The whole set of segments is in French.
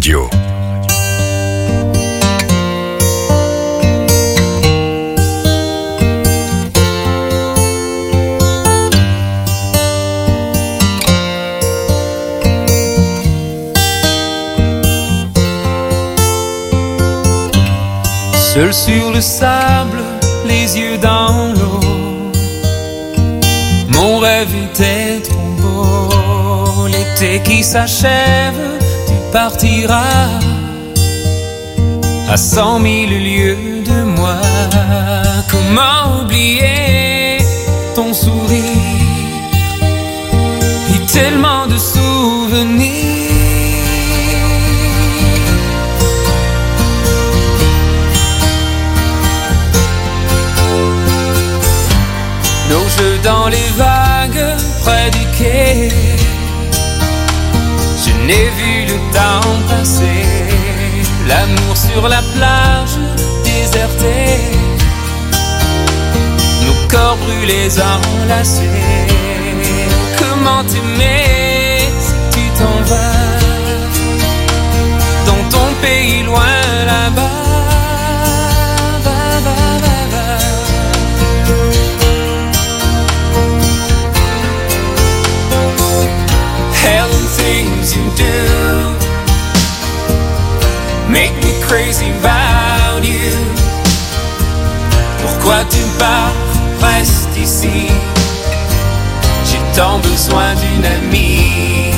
Radio. Seul sur le sable, les yeux dans l'eau, mon rêve était trop beau. L'été qui s'achève, tu partiras à 100 000 lieues de moi. Comment oublier ton sourire et tellement de souvenirs. Nos jeux dans les vagues près du quai, je n'ai vu le temps passer. L'amour sur la plage désertée, nos corps brûlés enlacés. Comment t'aimer si tu t'en vas dans ton pays loin là-bas. Things you do make me crazy about you. Pourquoi tu pars? Reste ici. J'ai tant besoin d'une amie.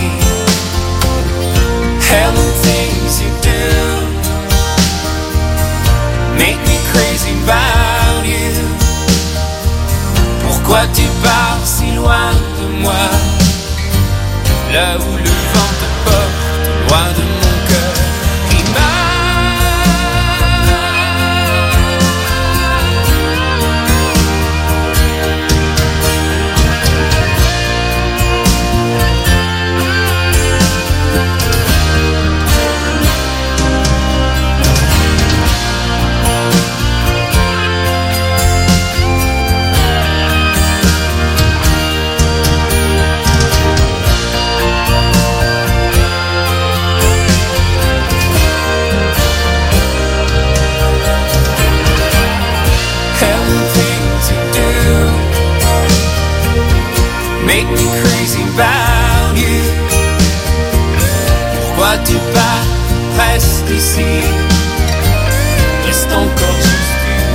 Hell, things you do make me crazy about you. Pourquoi tu pars si loin de moi? Là où le vent te porte, loin de mon cœur qui bat. Make me crazy about you. Pourquoi tu pars? Reste ici. Reste encore juste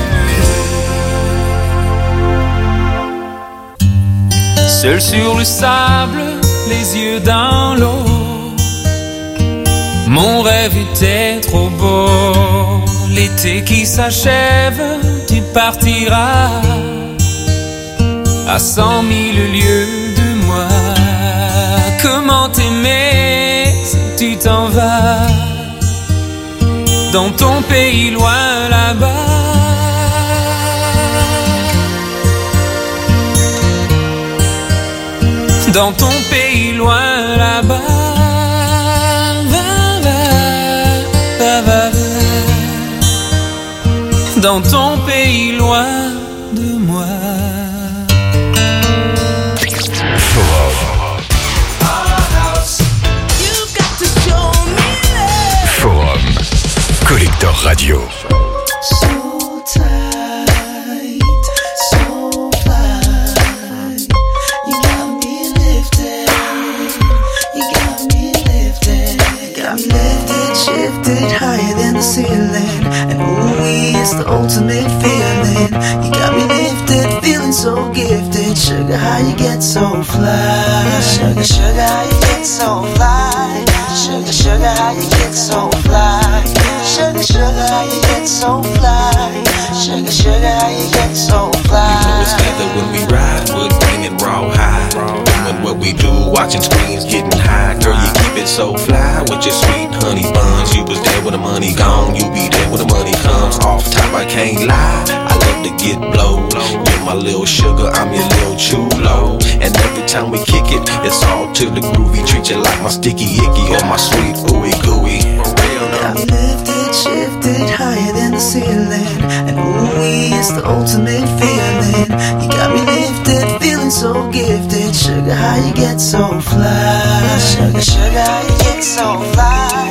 une nuit. Seul sur le sable, les yeux dans l'eau, mon rêve était trop beau. L'été qui s'achève, tu partiras à 100 000 lieues de moi. Comment t'aimer si tu t'en vas dans ton pays loin là-bas. Dans ton pays loin là-bas. Dans ton pays loin de moi. Collector Radio. So tight, so fly. You got me lifted. You got me lifted. Got me lifted, shifted higher than the ceiling. And ooh, it's the ultimate feeling. You got me lifted, feeling so gifted. Sugar, how you get so fly? Sugar, sugar, how you get so fly? Sugar, sugar, how you get so fly? Sugar, sugar, how you get so fly? Sugar, sugar, how you get so fly? You know it's together when we ride, we're bringing raw high. Doing what we do, watching screens, getting high. Girl, you keep it so fly with your sweet honey buns. You was there when the money gone, you be there when the money comes. Off top, I can't lie, I love to get blow. You're my little sugar, I'm your little chulo. And every time we kick it, it's all to the groovy. Treat you like my sticky icky or my sweet ooey gooey. Got me lifted, shifted higher than the ceiling. And ooh, it's the ultimate feeling. You got me lifted, feeling so gifted. Sugar, how you get so fly? Sugar, sugar, how you get so fly?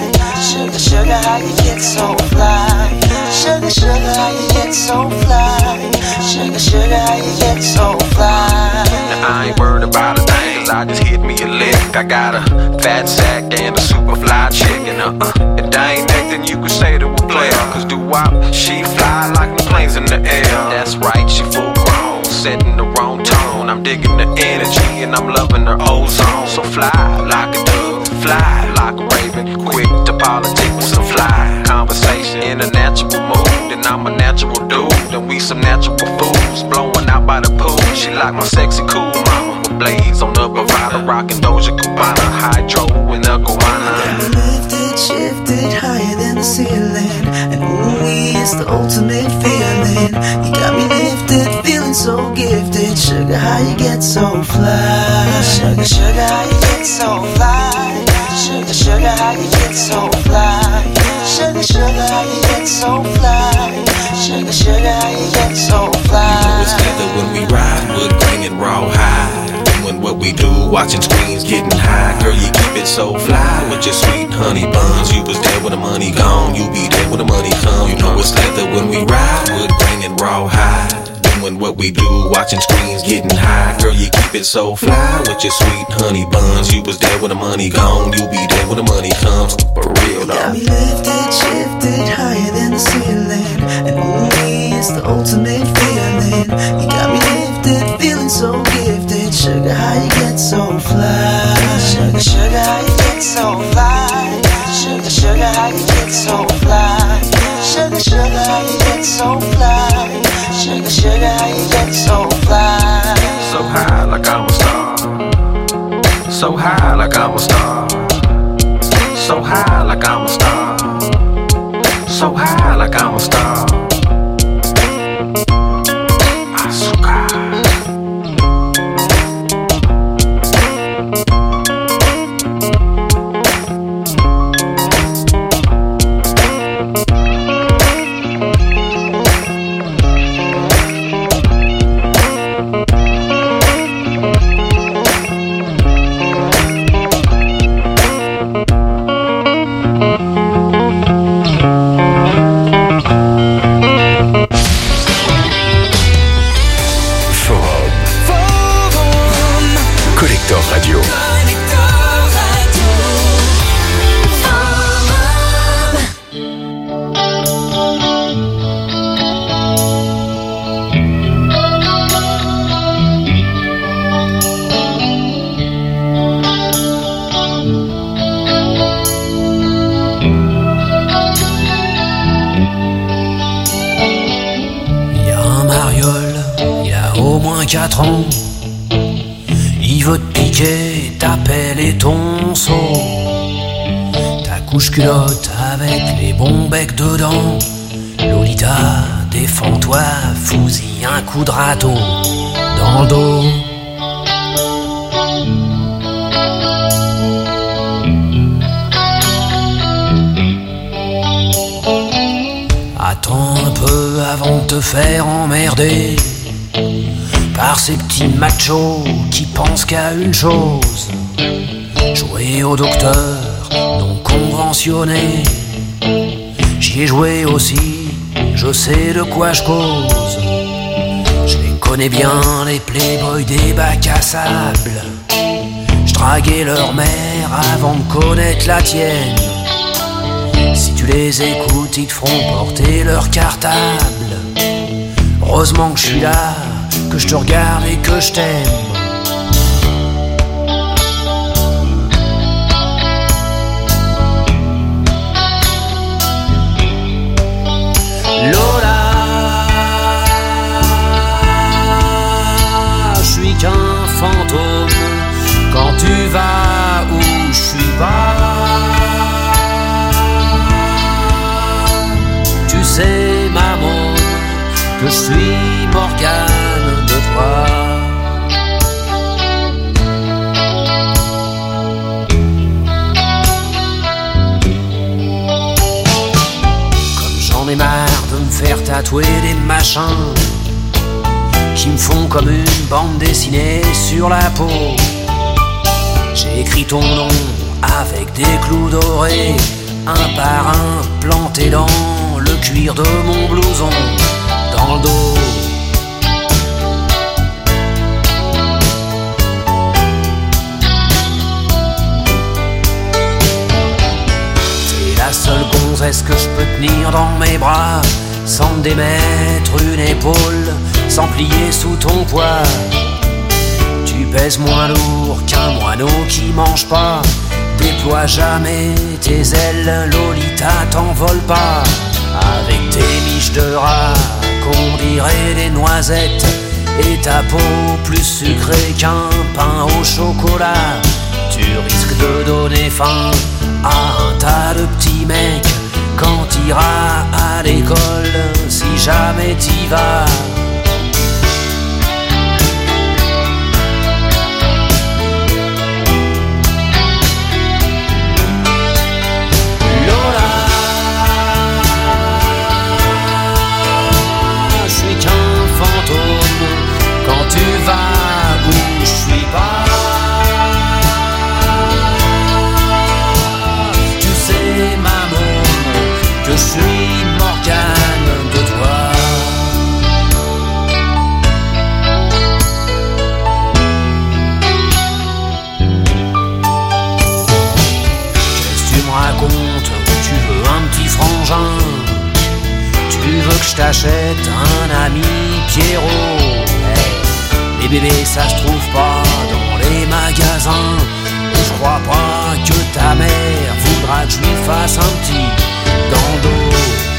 Sugar, sugar, how you get so fly? Sugar, sugar, how you get so fly? Sugar, sugar, how you get so fly? Now I ain't worried about a thing, cause I just hit me a lick. I got a fat sack and a super fly chicken. If that ain't nothing you could say to a player, cause do-wop, she fly like the planes in the air. That's right, she full grown, setting the wrong tone. I'm digging the energy and I'm loving her ozone. So fly like a dove, fly like a raven, quick to politic with some fly conversation in a natural mood. And I'm a natural dude, and we some natural fools blowing out by the pool. She like my sexy cool mama with blades on the Bravada, rockin' Doja Cabana, hydro in the Guana. Lifted, shifted higher than the ceiling, and ooh, it's the ultimate feeling. You got me lifted, feeling so gifted. Sugar, how you get so fly? Sugar, sugar, how you get so fly? Sugar, sugar, how you get so fly? Sugar, sugar, how you get so fly? Sugar, sugar, how you get so fly? You know it's leather when we ride, wood grain and raw hide. Doing what we do, watching screens, getting high. Girl, you keep it so fly with your sweet honey buns. You was there when the money gone, you be there when the money come. You know it's leather when we ride, wood grain and raw hide. Doing what we do, watching screens, getting high. Girl, you keep it so fly with your sweet honey buns. You was there when the money gone, you be there when the money comes. For real though. Got me lifted, shifted higher than the ceiling, and ooh, it's the ultimate feeling. You got me lifted, feeling so gifted. Sugar, how you get so fly? Sugar, sugar, how you get so fly? Sugar, sugar, how you get so fly? Sugar, sugar, how you get so fly? Sugar, sugar, how you get so fly? So high like I'm a star. So high like I'm a star. So high like I'm a star. So high like I'm a star. Azúcar. Radio. Il y a un mariole, il y a au moins 4 ans. Il veut te piquer ta pelle et ton seau, ta couche culotte avec les bons becs dedans. Lolita, défends-toi, fous-y un coup de râteau dans le dos. Attends un peu avant de te faire emmerder par ces petits machos qui pensent qu'à une chose: jouer au docteur non conventionné. J'y ai joué aussi, je sais de quoi je cause. Je les connais bien, les playboys des bacs à sable. Je draguais leur mère avant de connaître la tienne. Si tu les écoutes, ils te feront porter leur cartable. Heureusement que je suis là, que je te regarde et que je t'aime. Lola, je suis qu'un fantôme quand tu vas où je suis pas. Tu sais, maman, que je suis Morgane de toi. Comme j'en ai marre de me faire tatouer des machins qui me font comme une bande dessinée sur la peau. J'ai écrit ton nom avec des clous dorés un par un, plantés dans le cuir de mon blouson, dans le dos. C'est la seule gonzesse que je peux tenir dans mes bras, sans me démettre une épaule, sans plier sous ton poids. Tu pèses moins lourd qu'un moineau qui mange pas. Déploie jamais tes ailes, Lolita, t'envole pas. Avec tes miches de rat, qu'on dirait des noisettes, et ta peau plus sucrée qu'un pain au chocolat. Tu risques de donner faim à un tas de petits mecs quand t'iras à l'école, si jamais t'y vas. Quand tu vas où je suis pas, tu sais maman que je suis Morgane de toi. Qu'est-ce que tu me racontes? Tu veux un petit frangin? Tu veux que je t'achète un ami Pierrot? Les bébés ça se trouve pas dans les magasins. Je crois pas que ta mère voudra que je lui fasse un petit dans le dos.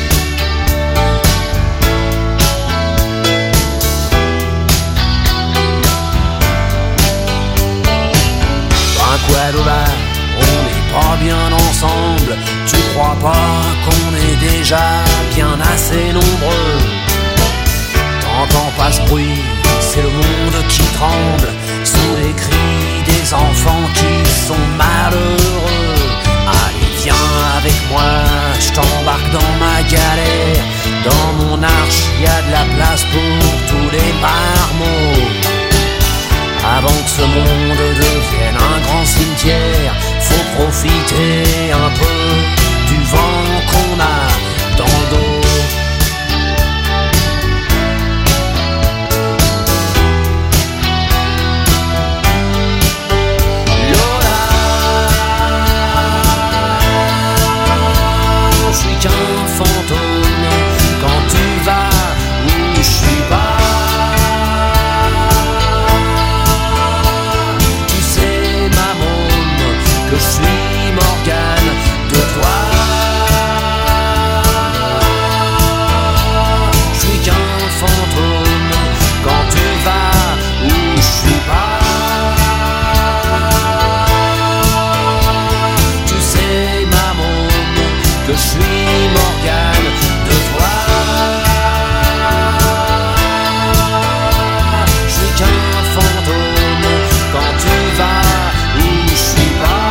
Ben quoi Lola, on n'est pas bien ensemble. Tu crois pas qu'on est déjà bien assez nombreux? T'entends pas ce bruit? C'est le monde qui tremble sous les cris des enfants qui sont malheureux. Allez viens avec moi, je t'embarque dans ma galère. Dans mon arche y a de la place pour tous les marmots. Avant que ce monde devienne un grand cimetière, faut profiter un peu du vent qu'on a dans le dos. Un fantôme quand tu vas où je suis pas. Tu sais maman que je suis Morgane de toi. Je suis qu'un fantôme quand tu vas où je suis pas. Tu sais maman que je suis Morgane de toi. Je suis qu'un fantôme quand tu vas où je suis pas.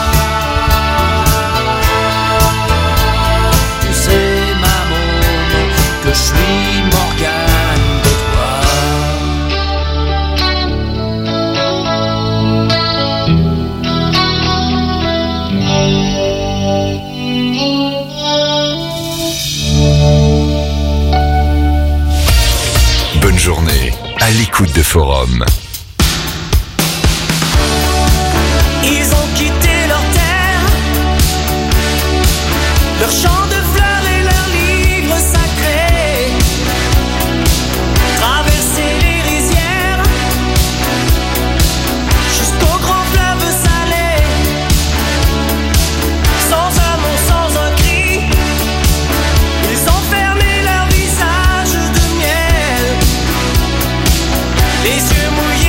Tu sais maman que je suis Morgane de toi. Bonne journée à l'écoute de Forum. Ils ont quitté leur terre, leur champ de fleurs et leurs livres sacrés, traversé les rizières jusqu'au grand fleuve salé, sans un mot, sans un cri. Ils ont fermé leur visage de miel, les yeux mouillés.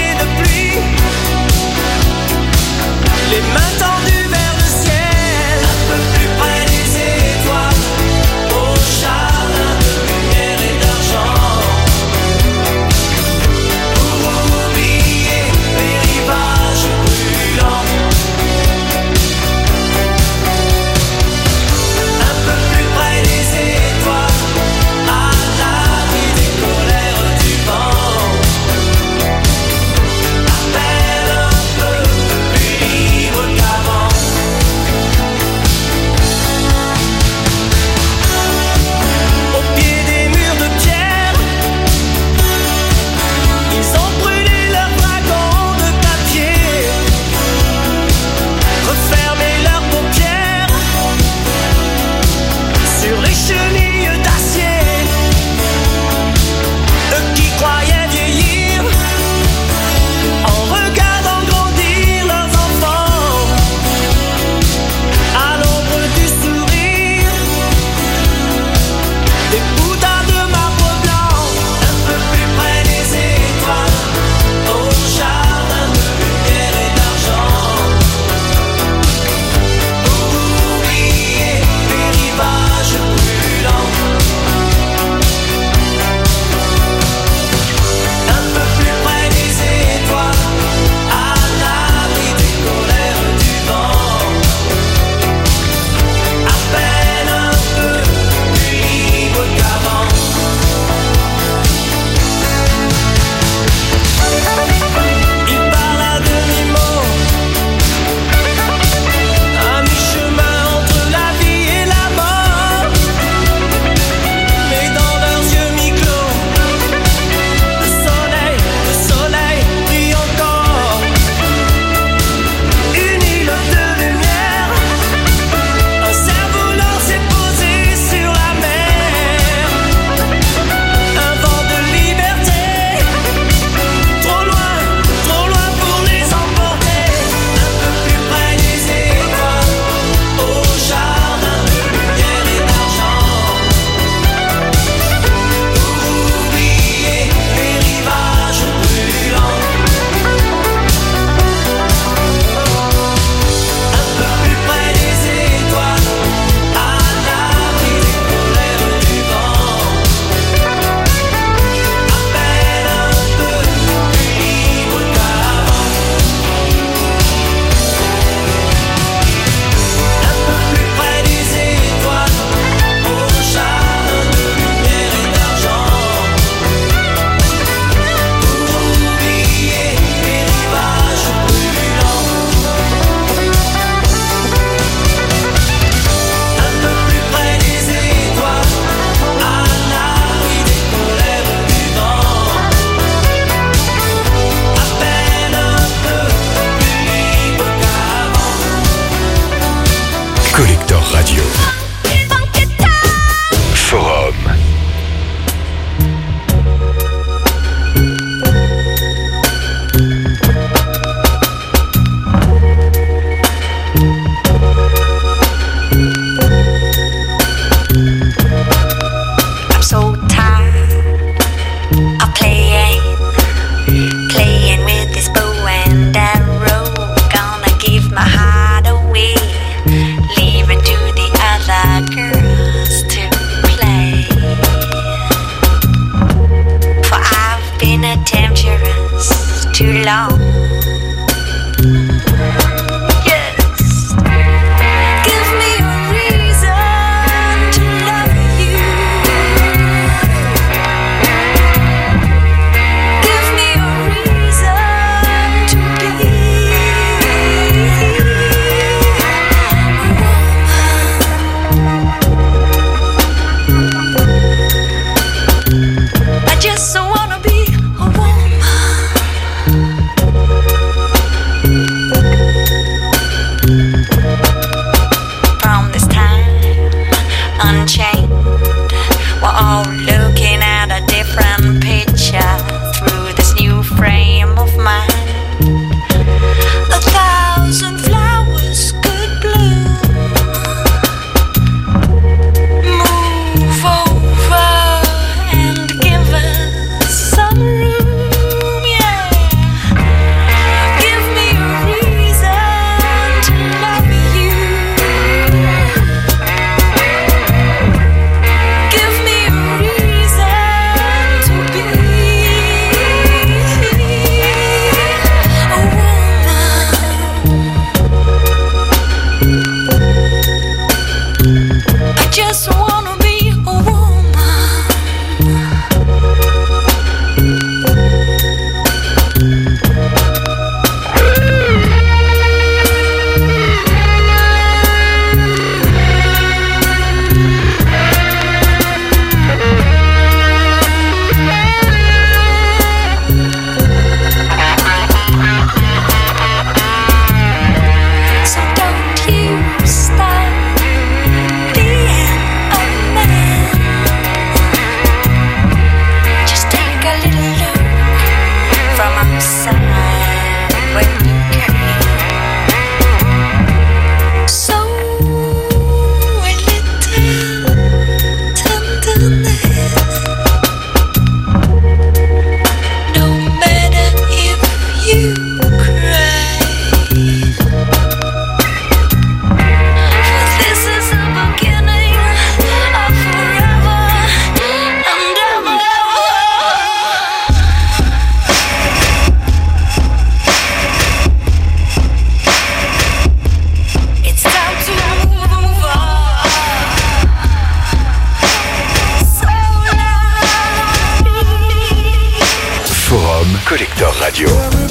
Collector Radio.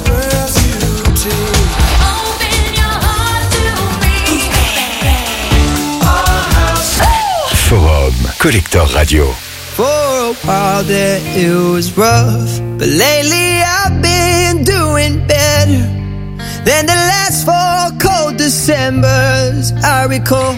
Forum Collector Radio. For a while there it was rough, but lately I've been doing better than the last 4 cold Decembers I recall.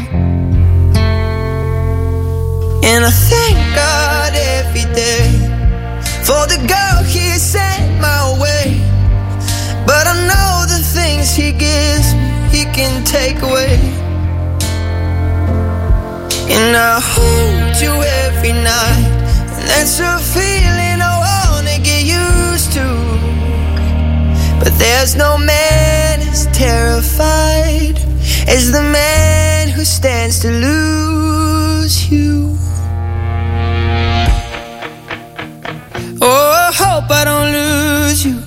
And I thank God every day for the girl He sent my way. But I know the things He gives me, He can take away. And I hold you every night, and that's a feeling I wanna get used to. But there's no man as terrified as the man who stands to lose you. Oh, I hope I don't lose you.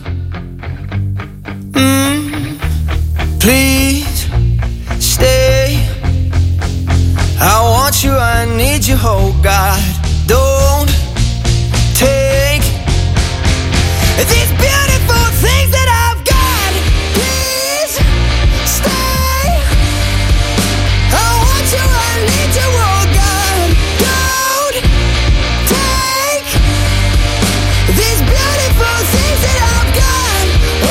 Please stay. I want you, I need you, oh God. Don't take these beautiful things that I've got. Please stay. I want you, I need you, oh God. Don't take these beautiful things that I've got.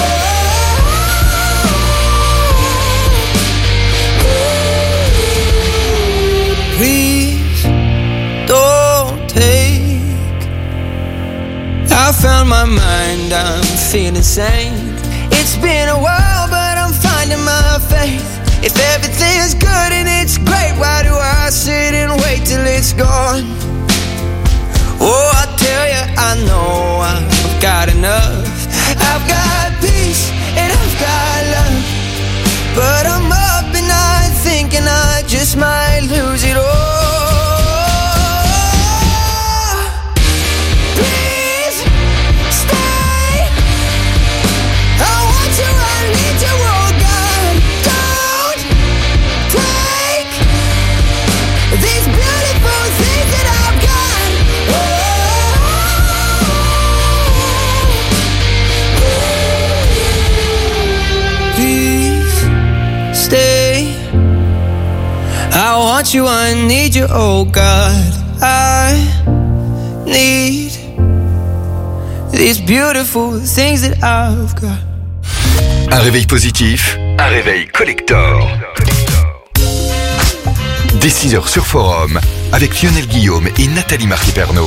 Please don't take. I found my mind, I'm feeling sane. It's been a while, but I'm finding my faith. If everything's good and it's great, why do I sit and wait till it's gone? Oh, I tell you, I know I've got enough. I've got peace and I've got love, but I'm up at night thinking I just might lose it all. Please stay. I want you, I need you, oh God. Don't take these beautiful things that I've got. Please stay. I want you, I need you, oh God. I need these beautiful things that I've got. Un réveil positif, un réveil collector. Dès 6h sur Forum, avec Lionel Guillaume et Nathalie Marquis-Pernot.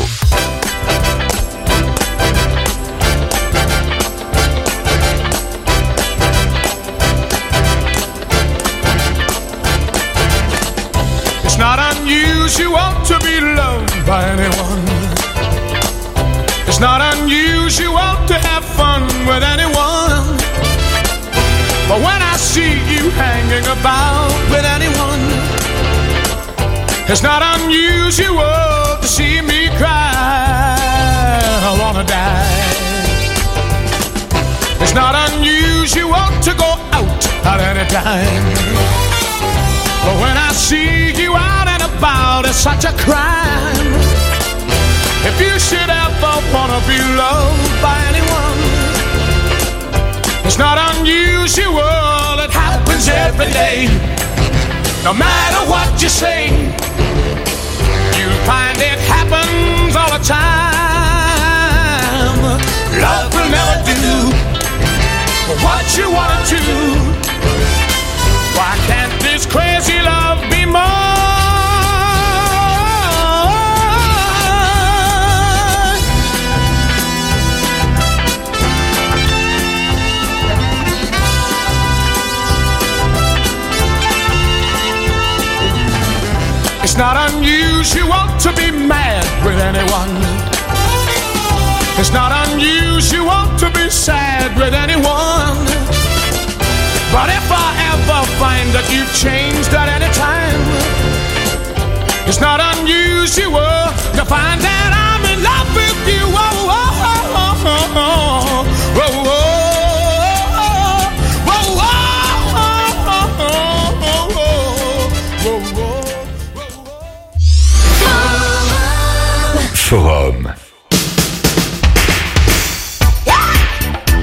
It's not unusual to be loved by anyone. It's not unusual to have fun with anyone. But when I see you hanging about with anyone, it's not unusual to see me cry. I wanna die. It's not unusual to go out at any time. But when I see you out and about, it's such a crime. If you should ever wanna be loved by anyone, it's not unusual, it happens every day. No matter what you say, you find it happens all the time. Love will never do what you wanna do. Why can't this crazy love be more? It's not unusual to be mad with anyone. It's not unusual to be sad with anyone. But if I ever find that you've changed at any time, it's not unusual to find that I'm in love with you. Oh, oh, oh, oh, oh, oh, oh, oh. Forum.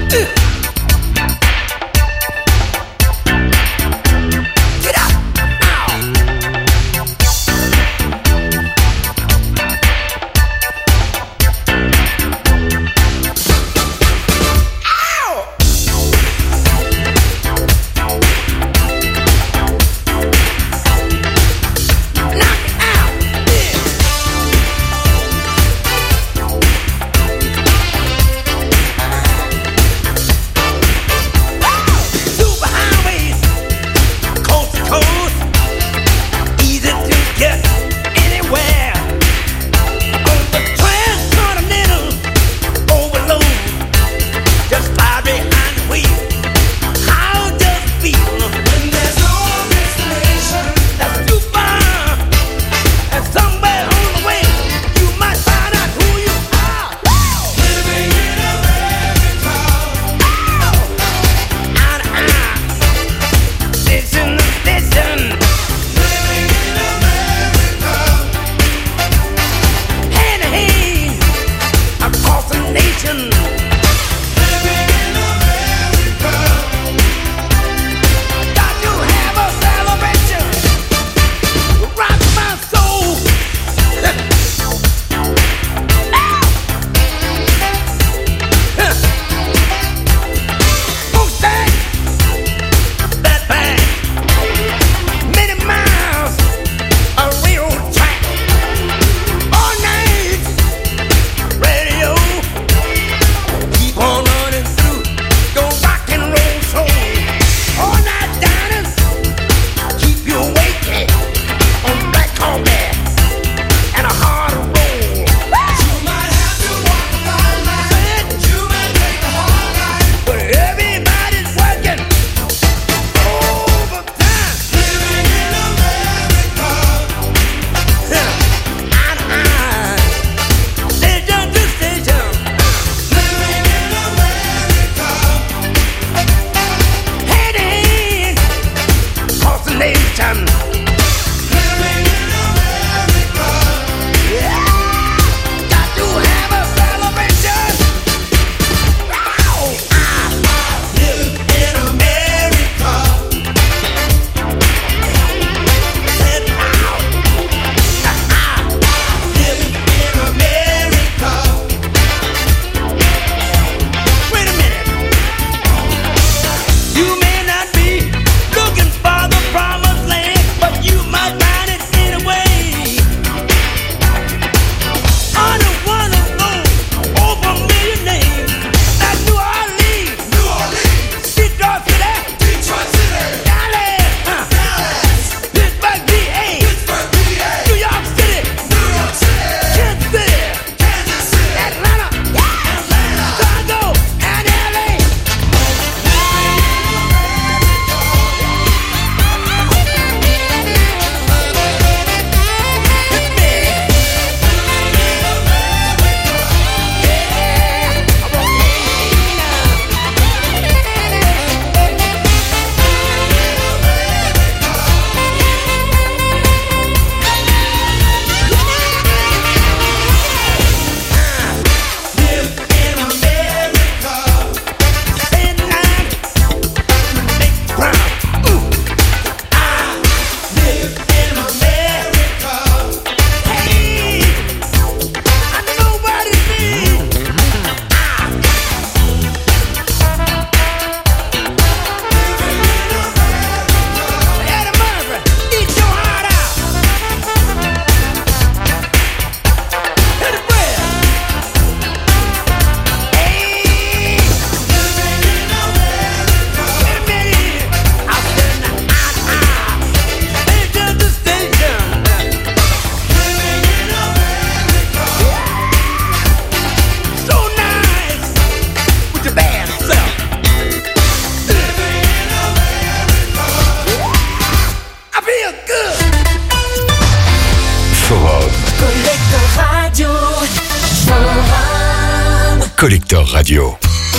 Collector Radio.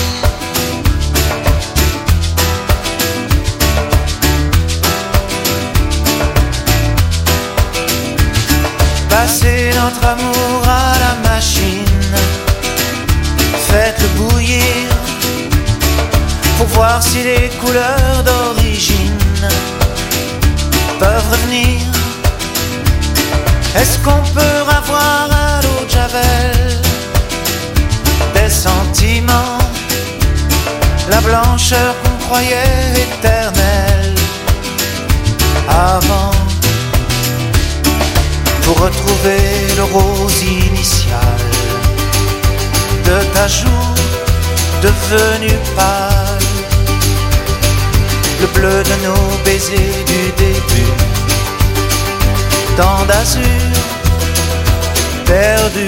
Passez notre amour à la machine, faites-le bouillir pour voir si les couleurs d'origine peuvent revenir. Est-ce qu'on peut avoir à l'eau de Javel des sentiments, la blancheur qu'on croyait éternelle avant, pour retrouver le rose initial de ta joue devenue pâle, le bleu de nos baisers du début, tant d'azur perdu.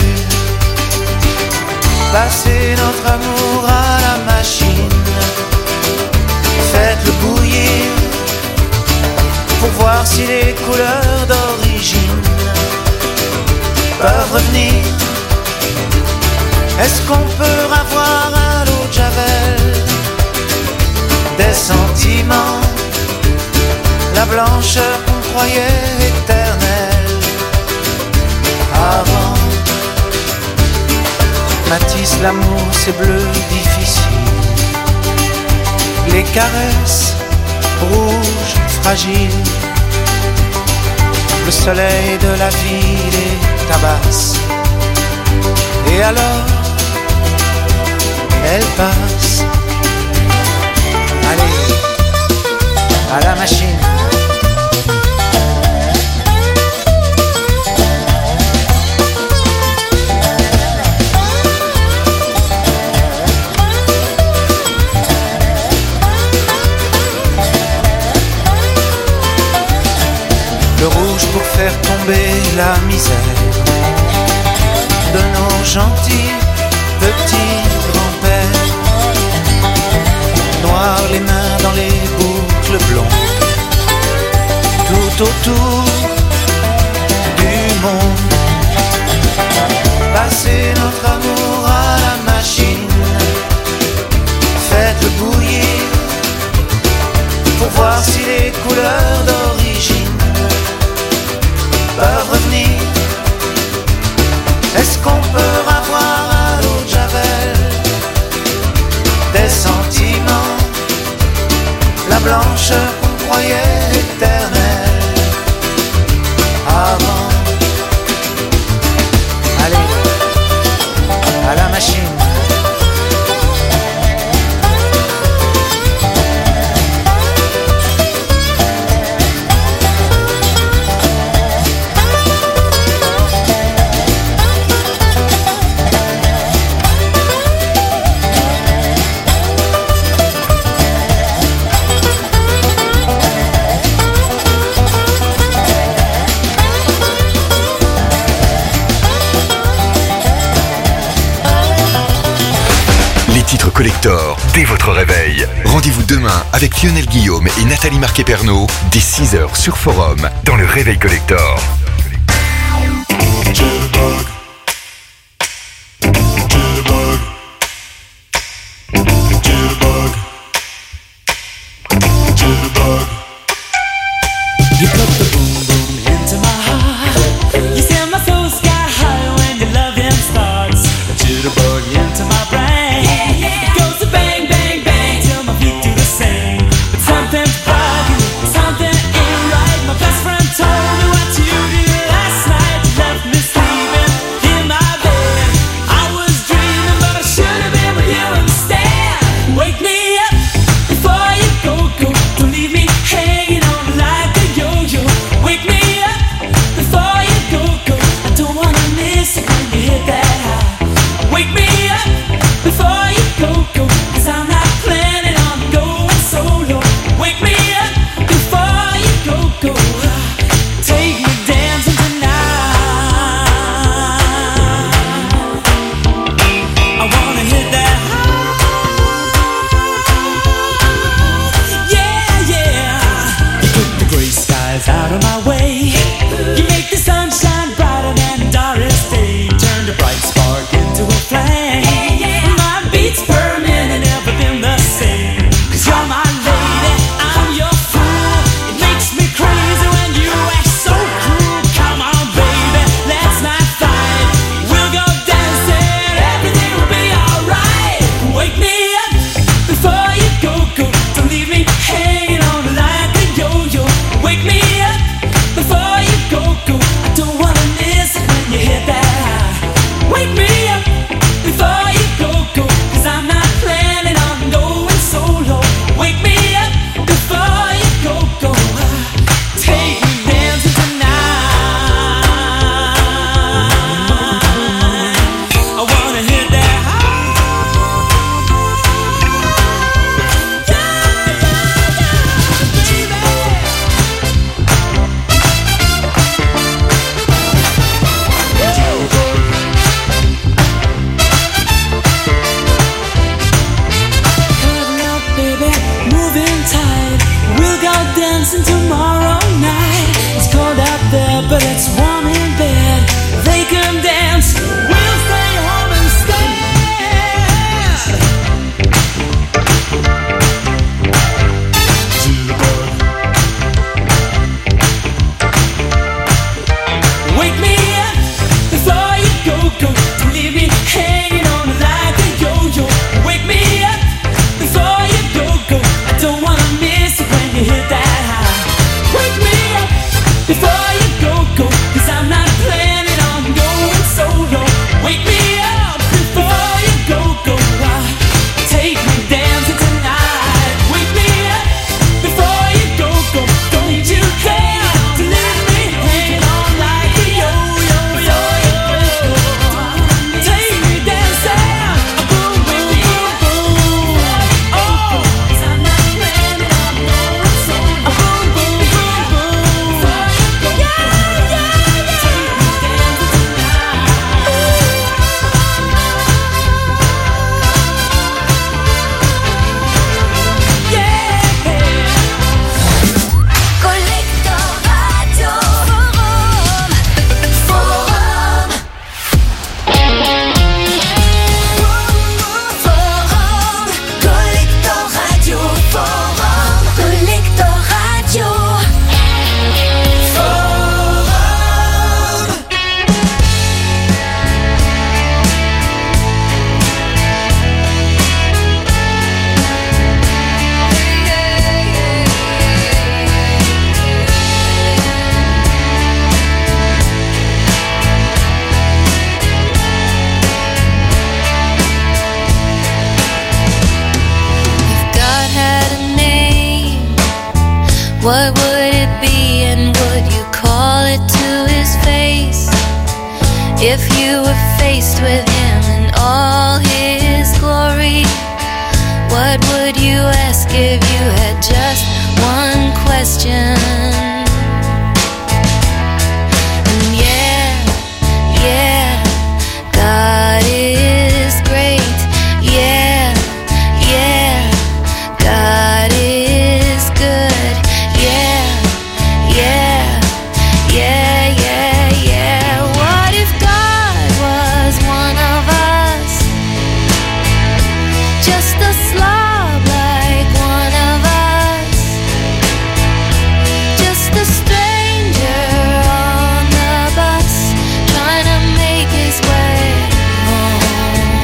Passez notre amour à la machine, faites-le bouillir pour voir si les couleurs d'origine peuvent revenir. Est-ce qu'on peut avoir à l'eau de Javel des sentiments, la blancheur qu'on croyait éternelle avant? Matisse, l'amour c'est bleu difficile, les caresses rouges fragiles, le soleil de la vie les tabasse. Et alors, elle passe. Allez, à la machine. Le rouge pour faire tomber la misère de nos gentils petits grands-pères. Noir les mains dans les boucles blondes, tout autour du monde. Passez notre amour à la machine, faites-le bouillir pour voir si les couleurs d'origine peuvent revenir. Est-ce qu'on peut avoir à l'eau de Javel des sentiments, la blancheur qu'on croyait éternelle avant? Allez, à la machine. Titres collector dès votre réveil. Rendez-vous demain avec Lionel Guillaume et Nathalie Marquet-Pernot dès 6h sur Forum dans le Réveil Collector. You put the boom boom into my heart. You send my soul sky high when your loving starts. A jitterbug into my brain. It goes to bang bang bang till my feet do the same. But something's bugging, something ain't right. My best friend told me what you do. what would it be, and would you call it to his face? If you were faced with him in all his glory, what would you ask if you had just one question? And yeah, God is great. Yeah, God is good. Yeah. What if God was one of us? Just a slob like one of us. Just a stranger on the bus, trying to make his way home.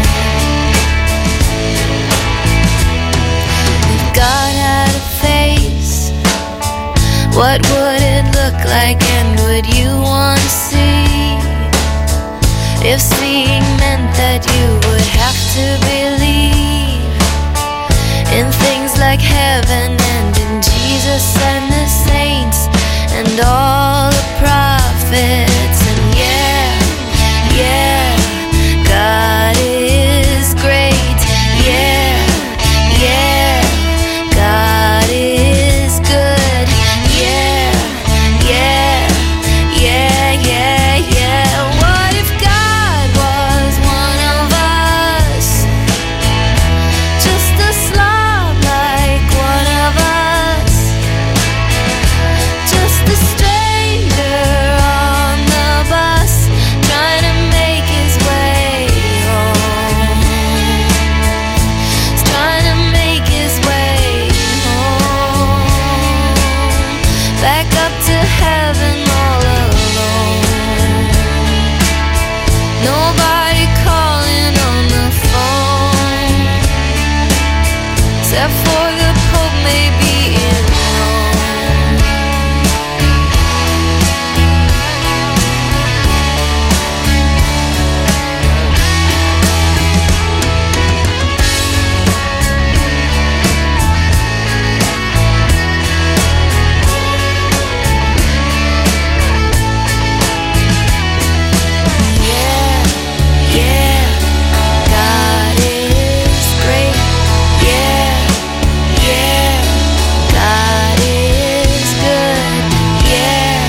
If God had a face, what would it look like, and would you want to see? If seeing meant that you would have to believe in things like heaven and in Jesus and the saints and all the prophets. And yeah, God is great. Yeah, God is good. Yeah. What if God was one of us? Just a slob like one of us. Just a stranger on the bus, trying to make his way home. He's trying to make his way home. Back up to heaven all alone. Nobody calling on the phone, except for the Pope maybe in Rome. Yeah, God is great. Yeah, God is good. Yeah.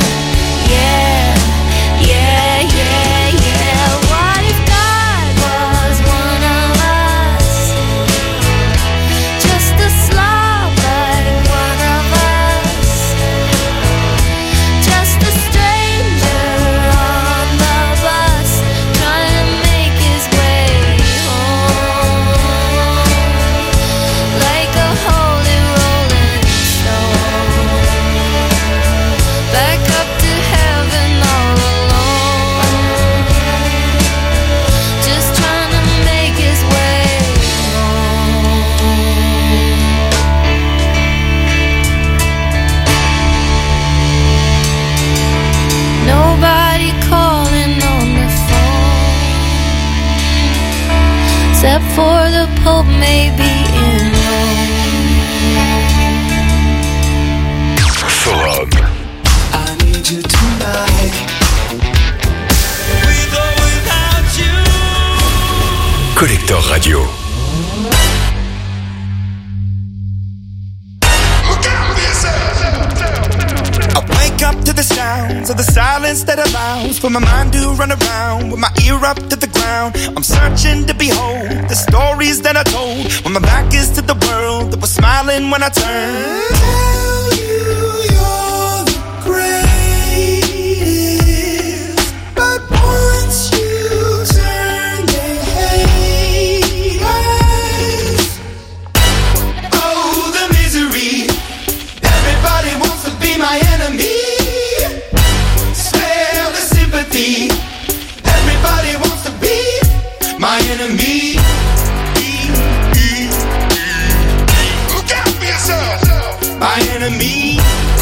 What if God was one of us? Just a slob like one of us. Just a stranger on the bus, trying to make his way home. Like a holy rolling stone, back up to heaven all alone. Just trying to make his way home. Nobody calling on the phone, except for the Pope maybe in Rome. Forum. I need you tonight. Collector Radio. I wake up to the sounds of the silence that allows for my mind to run around with my ear up to the ground. I'm searching to behold the stories that I told when my back is to the world that was smiling when I turned. Tell you you're the greatest, but once you turn they hate us. Oh, the misery. Everybody wants to be my enemy. Spare the sympathy. Everybody wants to be my enemy. Look out for yourself. My enemy.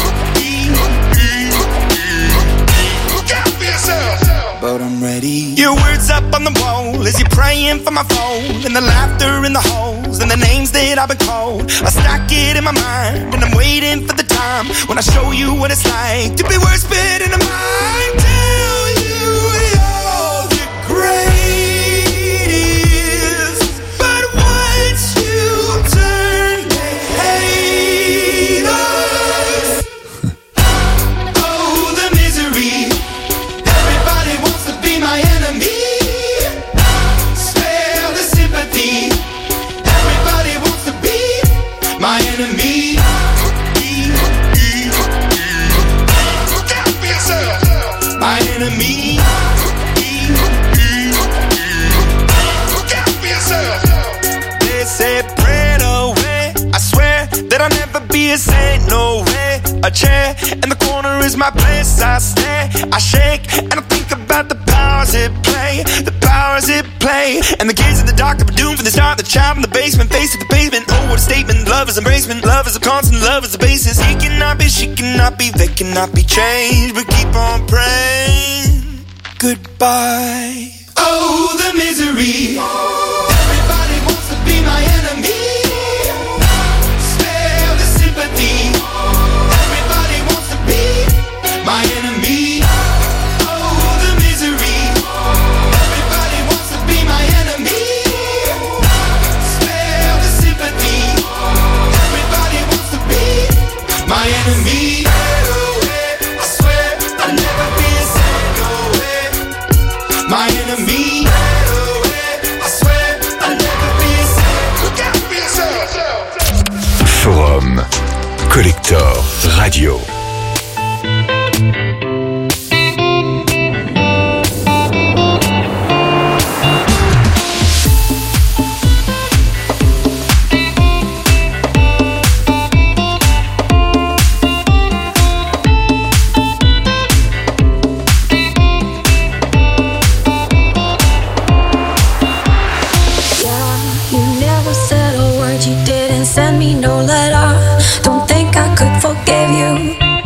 Look out for yourself. But I'm ready. Your words up on the wall as you're praying for my phone, and the laughter in the hole songs and the names that I've been called. I stack it in my mind and I'm waiting for the time when I show you what it's like to be worse fit in the mind. Tell you you're the greatest, but once you turn, they hate us. Oh, the misery. Everybody wants to be my enemy. Spare the sympathy. Everybody wants to be my enemy. My enemy. Look out for yourself. They say pray away. I swear that I'll never be a saint. No way. A chair in the corner is my place. I stare, I shake, and I think about the powers it play. The powers it play. And the kids in the dark that were doomed from the start. The child in the basement, face to the pavement. Oh, what a statement. Love is embracement. Love is a constant. Love is the basis. He cannot be, she cannot be, they cannot be changed. But keep on praying. Goodbye. Oh, the misery. Everybody wants to be my enemy. Spare the sympathy. Everybody wants to be my enemy. Oh, the misery. Everybody wants to be my enemy. Spare the sympathy. Everybody wants to be my enemy. I swear I'll never be a saint. No way. My enemy. I swear I'll never be a saint. Look out for yourself. Forum Collector Radio. Send me no letter. Don't think I could forgive you.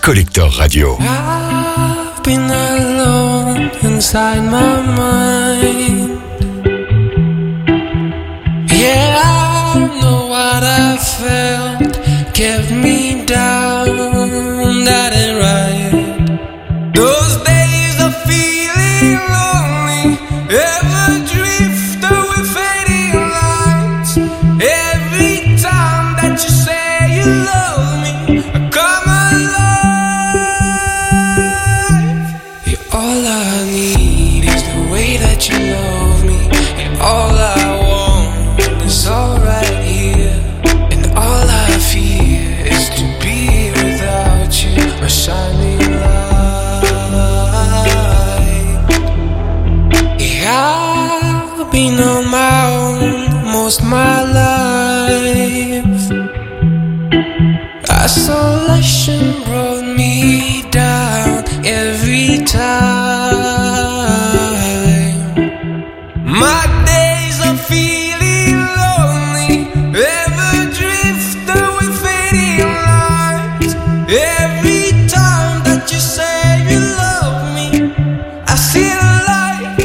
Collector Radio. I've been alone inside my mind. Yeah, I know what I felt kept me down. That ain't right. Those days of feeling lonely, ever drift away fading lights. Every time that you say you love me, I come alive. Yeah, all I need is the way that you love me, and all I want is all right here, and all I fear is to be without you, my shining light. Yeah, I've been on my own most my life. Isolation brought me down every time. My days of feeling lonely, ever drift away fading lights. Every time that you say you love me, I see the light.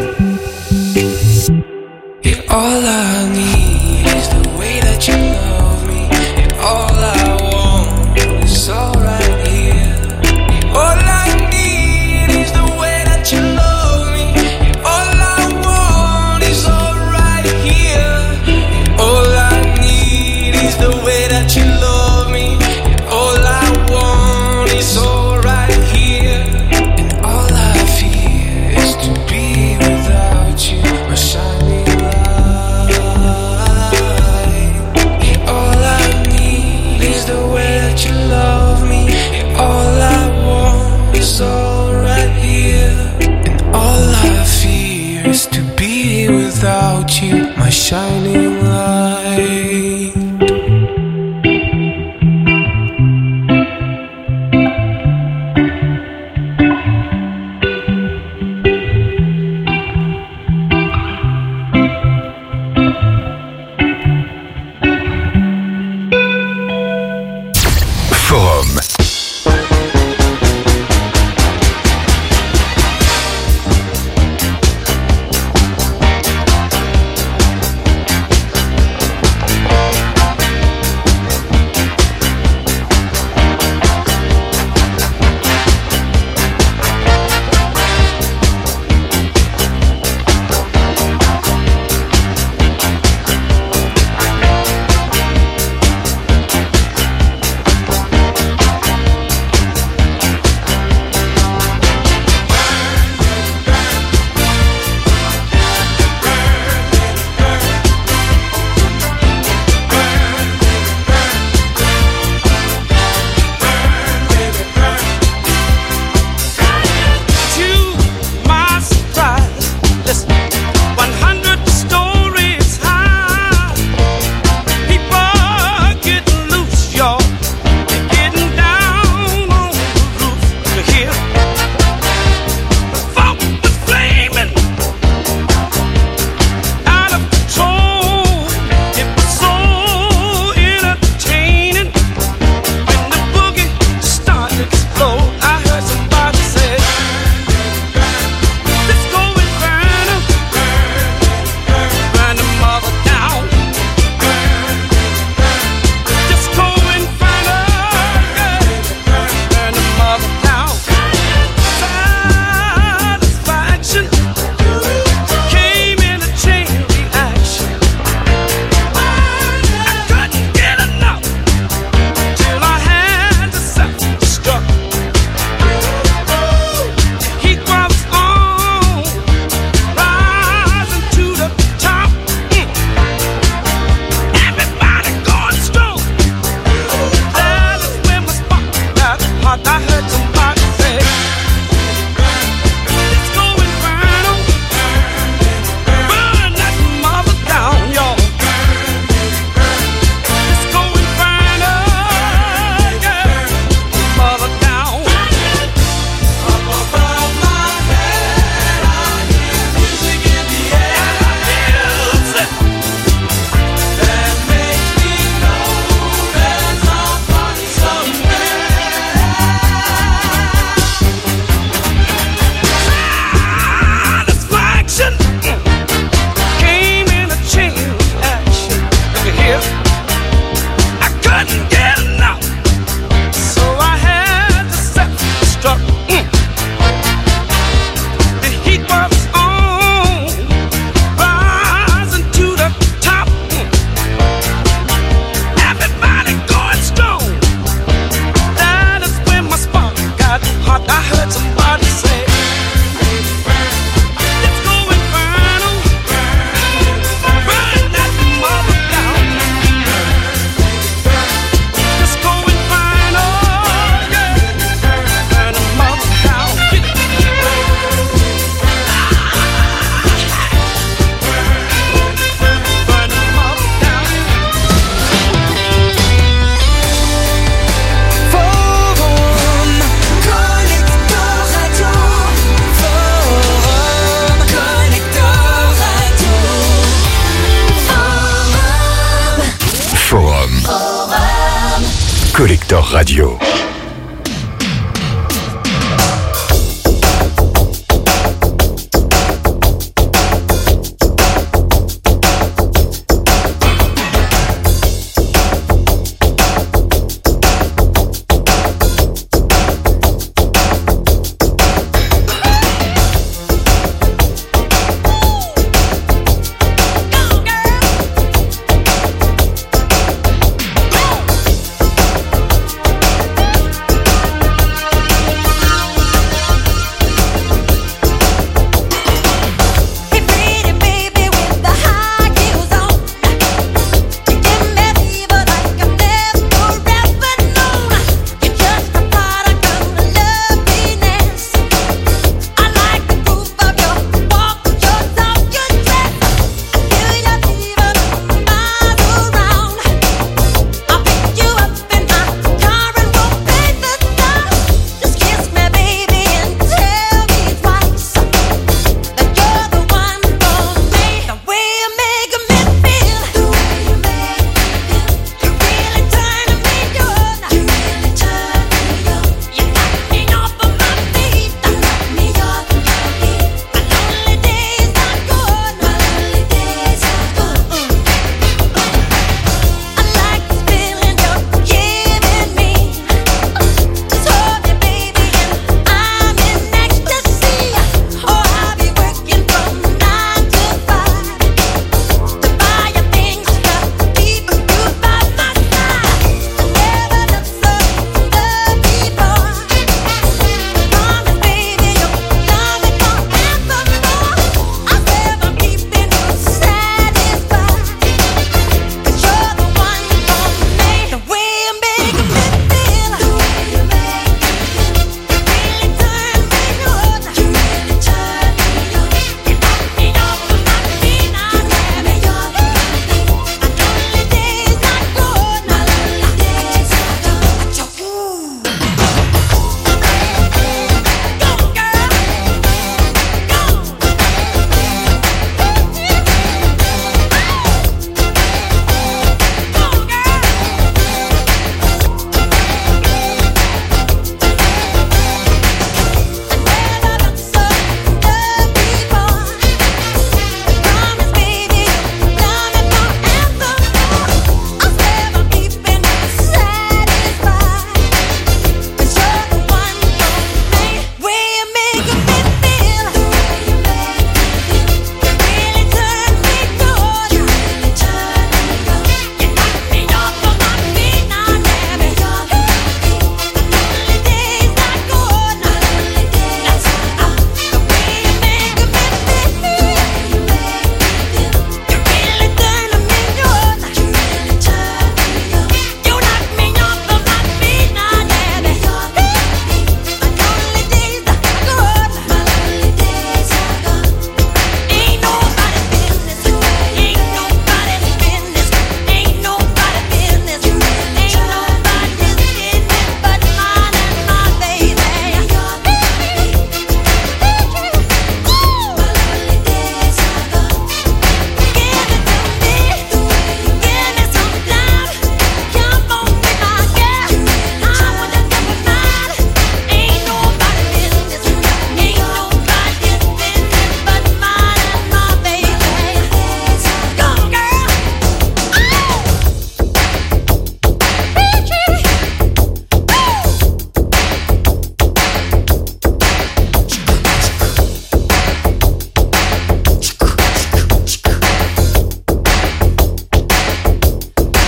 Yeah, all I need is the way that you love me, and all I want is all right here. All I need is the way that Collector Radio.